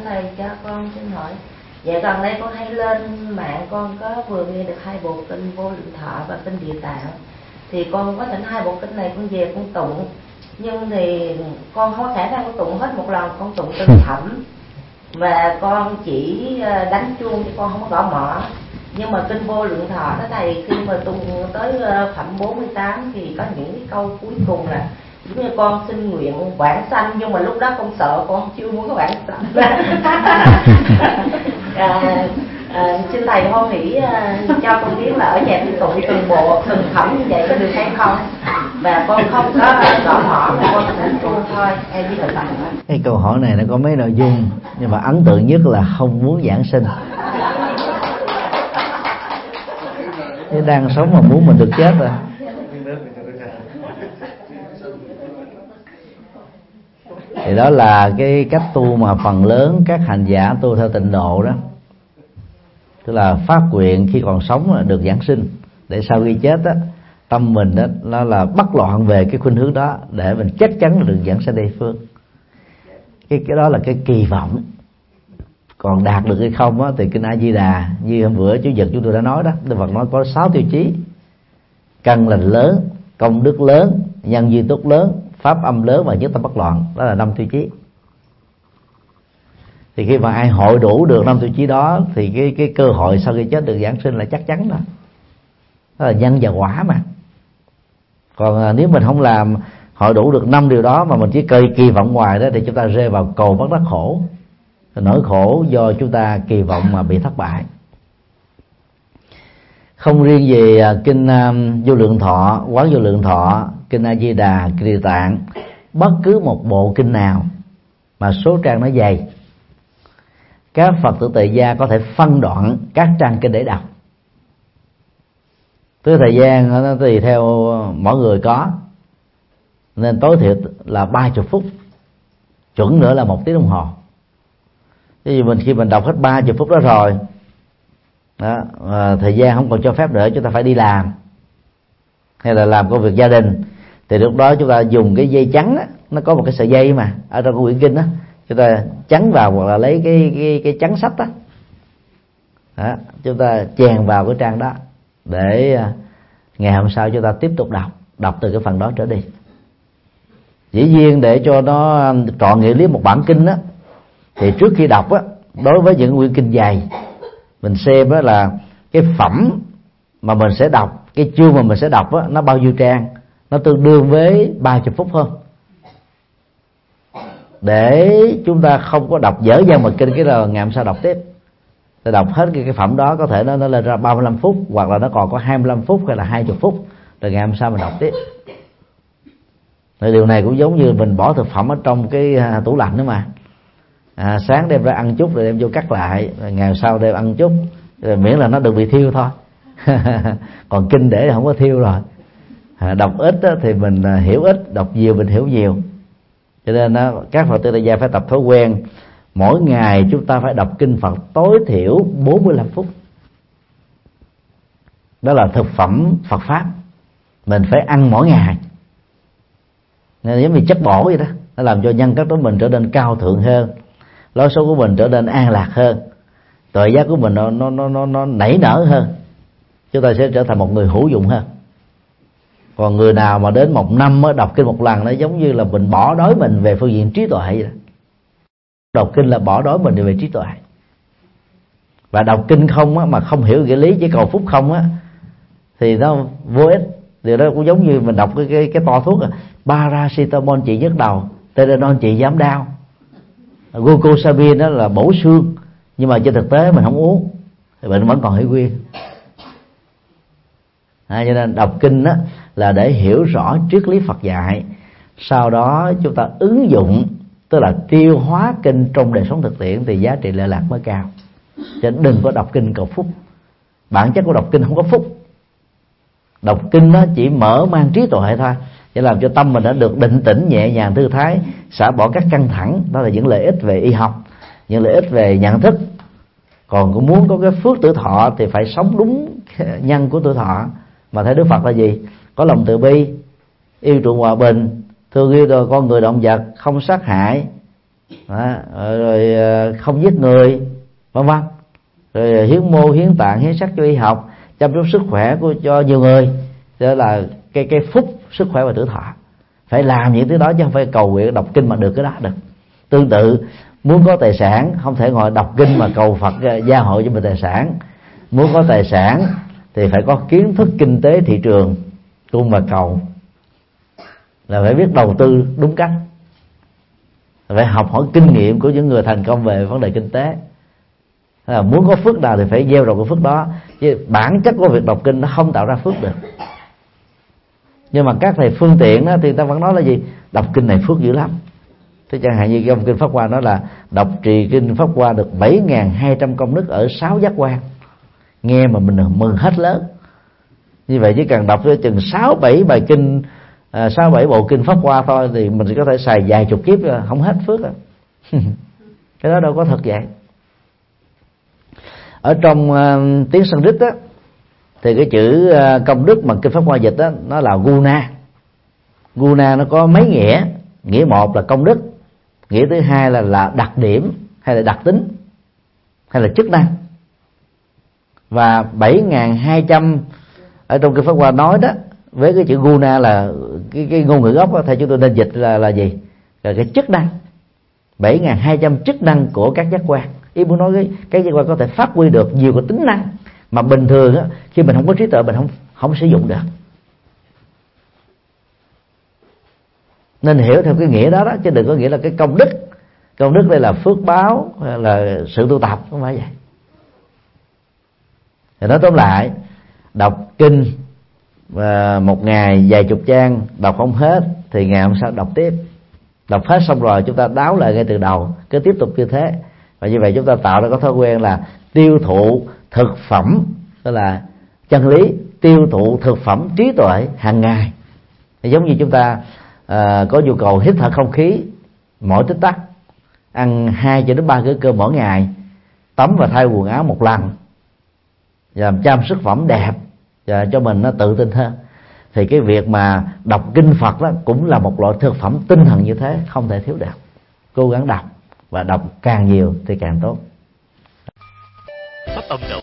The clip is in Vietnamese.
thầy, cho con xin hỏi. Dạ gần đây con hay lên mạng, con có vừa nghe được 2 bộ kinh Vô Lượng Thọ và kinh Địa Tạng. Thì con có thỉnh 2 bộ kinh này con về con tụng, nhưng thì con không có khả năng con tụng hết một lần, con tụng từng thẩm. Và con chỉ đánh chuông chứ con không có gõ mõ. Nhưng mà kinh Vô Lượng Thọ đó thầy, khi mà tụng tới phẩm 48 thì có những cái câu cuối cùng là giống như con xin nguyện vãng sanh, nhưng mà lúc đó con sợ, con chưa muốn có vãng sanh. Xin thầy hoan hỷ cho con biết là ở nhà tôi tụng từng bộ từng phẩm như vậy có được hay không, và con không có gõ mõ mà con đánh chuông thôi. Em biết được. Cái câu hỏi này nó có mấy nội dung, nhưng mà ấn tượng nhất là không muốn giảng sinh. Thế đang sống mà muốn mình được chết rồi. Thì đó là cái cách tu mà phần lớn các hành giả tu theo tịnh độ đó, tức là phát nguyện khi còn sống là được giảng sinh, để sau khi chết đó, tâm mình đó nó là bất loạn về cái khuynh hướng đó, để mình chắc chắn là được giảng sanh Tây phương. Cái đó là cái kỳ vọng. Còn đạt được hay không á, thì kinh A Di Đà như hôm bữa Chủ nhật chúng tôi đã nói đó, Đức Phật nói có 6 tiêu chí: căn lành lớn, công đức lớn, nhân duyên tốt lớn, pháp âm lớn và nhất tâm bất loạn. Đó là 5 tiêu chí. Thì khi mà ai hội đủ được 5 tiêu chí đó thì cái cơ hội sau khi chết được giảng sinh là chắc chắn đó. Đó là nhân và quả mà. Còn nếu mình không làm hội đủ được 5 điều đó mà mình chỉ kỳ vọng ngoài đó, thì chúng ta rơi vào cầu bất đắc khổ. Nỗi khổ do chúng ta kỳ vọng mà bị thất bại. Không riêng về kinh Vô Lượng Thọ, Quán Vô Lượng Thọ, kinh A Di Đà, kinh Địa Tạng, bất cứ một bộ kinh nào mà số trang nó dày, các Phật tử tại gia có thể phân đoạn các trang kinh để đọc. Tới thời gian nó tùy theo mỗi người có, nên tối thiểu là 30 phút, chuẩn nữa là 1 tiếng đồng hồ. Vì khi mình đọc hết 30 phút đó rồi đó, thời gian không còn cho phép nữa, chúng ta phải đi làm hay là làm công việc gia đình, thì lúc đó chúng ta dùng cái dây trắng đó, nó có một cái sợi dây mà ở trong cái quyển kinh đó, chúng ta trắng vào hoặc là lấy cái trắng sách đó, chúng ta chèn vào cái trang đó để ngày hôm sau chúng ta tiếp tục đọc từ cái phần đó trở đi. Dĩ nhiên để cho nó trọn nghĩa lý một bản kinh đó, thì trước khi đọc á, đối với những quyển kinh dày, mình xem đó là cái phẩm mà mình sẽ đọc, cái chương mà mình sẽ đọc á, nó bao nhiêu trang, nó tương đương với 30 phút hơn, để chúng ta không có đọc dở dang mà kinh cái là ngày hôm sau đọc tiếp. Để đọc hết cái phẩm đó có thể nó lên ra 35 phút, hoặc là nó còn có 25 phút hay là 20 phút, rồi ngày hôm sau mình đọc tiếp. Thì điều này cũng giống như mình bỏ thực phẩm ở trong cái tủ lạnh đó mà. Sáng đem ra ăn chút rồi đem vô cắt lại, rồi ngày sau đem ăn chút, rồi miễn là nó đừng bị thiêu thôi. Còn kinh để không có thiêu rồi. Đọc ít thì mình hiểu ít, đọc nhiều mình hiểu nhiều. Cho nên các Phật tử tại gia phải tập thói quen mỗi ngày chúng ta phải đọc kinh Phật tối thiểu 45 phút. Đó là thực phẩm Phật pháp mình phải ăn mỗi ngày. Nên giống như chất bổ vậy đó, nó làm cho nhân cách của mình trở nên cao thượng hơn, lối sống của mình trở nên an lạc hơn, tuệ giác của mình nó nảy nở hơn, chúng ta sẽ trở thành một người hữu dụng hơn. Còn người nào mà đến 1 năm mới đọc kinh một lần, nó giống như là mình bỏ đói mình về phương diện trí tuệ vậy đó. Đọc kinh là bỏ đói mình về trí tuệ. Và đọc kinh không á, mà không hiểu nghĩa lý, chỉ cầu phúc không á, thì nó vô ích. Điều đó cũng giống như mình đọc cái toa thuốc paracetamol trị nhức đầu, Tylenol trị giảm đau, glucosamine đó là bổ xương, nhưng mà trên thực tế mình không uống thì bệnh vẫn còn hủy nguyên. Cho nên đọc kinh đó là để hiểu rõ triết lý Phật dạy, sau đó chúng ta ứng dụng, tức là tiêu hóa kinh trong đời sống thực tiễn, thì giá trị lệ lạc mới cao. Cho nên đừng có đọc kinh cầu phúc. Bản chất của đọc kinh không có phúc. Đọc kinh nó chỉ mở mang trí tuệ thôi, để làm cho tâm mình đã được định tĩnh, nhẹ nhàng, thư thái, xả bỏ các căng thẳng. Đó là những lợi ích về y học, những lợi ích về nhận thức. Còn cũng muốn có cái phước tử thọ thì phải sống đúng nhân của tử thọ. Mà thấy Đức Phật là gì? Có lòng từ bi, yêu chuộng hòa bình, thương yêu con người động vật, không sát hại, rồi không giết người, vân vân, rồi hiến mô hiến tạng hiến xác cho y học, chăm sóc sức khỏe cho nhiều người. Đó là cái phúc sức khỏe và tuổi thọ. Phải làm những thứ đó chứ không phải cầu nguyện đọc kinh mà được cái đó được. Tương tự muốn có tài sản không thể ngồi đọc kinh mà cầu Phật gia hộ cho mình tài sản. Muốn có tài sản thì phải có kiến thức kinh tế thị trường, cung và cầu, là phải biết đầu tư đúng cách, phải học hỏi kinh nghiệm của những người thành công về vấn đề kinh tế. Là muốn có phước nào thì phải gieo trồng cái phước đó, chứ bản chất của việc đọc kinh nó không tạo ra phước được. Nhưng mà các thầy phương tiện đó, thì ta vẫn nói là gì? Đọc kinh này phước dữ lắm. Thế chẳng hạn như cái ông kinh Pháp Hoa nói là đọc trì kinh Pháp Hoa được 7.200 công đức ở 6 giác quan. Nghe mà mình mừng hết lớn. Như vậy chỉ cần đọc chừng 6-7 bài kinh, 6-7 bộ kinh Pháp Hoa thôi thì mình có thể xài vài chục kiếp không hết phước. Cái đó đâu có thật vậy. Ở trong tiếng Sanskrit á, thì cái chữ công đức mà kinh Pháp Hoa dịch đó, nó là guna. Guna nó có mấy nghĩa. Nghĩa một là công đức, nghĩa thứ hai là đặc điểm hay là đặc tính hay là chức năng. Và 7.200 ở trong kinh Pháp Hoa nói đó, với cái chữ guna là cái ngôn ngữ gốc đó, theo chúng tôi nên dịch là gì? Là cái chức năng. 7.200 chức năng của các giác quan. Ý muốn nói cái giác quan có thể phát huy được nhiều cái tính năng mà bình thường á, khi mình không có trí tuệ mình không sử dụng được. Nên hiểu theo cái nghĩa đó đó, chứ đừng có nghĩa là cái công đức. Công đức đây là phước báo, là sự tu tập, không phải vậy. Thì nói tóm lại, đọc kinh và một ngày vài chục trang đọc không hết thì ngày hôm sau đọc tiếp. Đọc hết xong rồi chúng ta đáo lại ngay từ đầu, cứ tiếp tục như thế. Và như vậy chúng ta tạo ra có thói quen là tiêu thụ thực phẩm, tức là chân lý, tiêu thụ thực phẩm trí tuệ hàng ngày. Thì giống như chúng ta có nhu cầu hít thở không khí mỗi tích tắc, ăn 2 cho đến 3 bữa cơm mỗi ngày, tắm và thay quần áo một lần, làm chăm sức phẩm đẹp và cho mình nó tự tin hơn. Thì cái việc mà đọc kinh Phật đó cũng là một loại thực phẩm tinh thần như thế, không thể thiếu được. Cố gắng đọc và đọc càng nhiều thì càng tốt. Pháp âm độ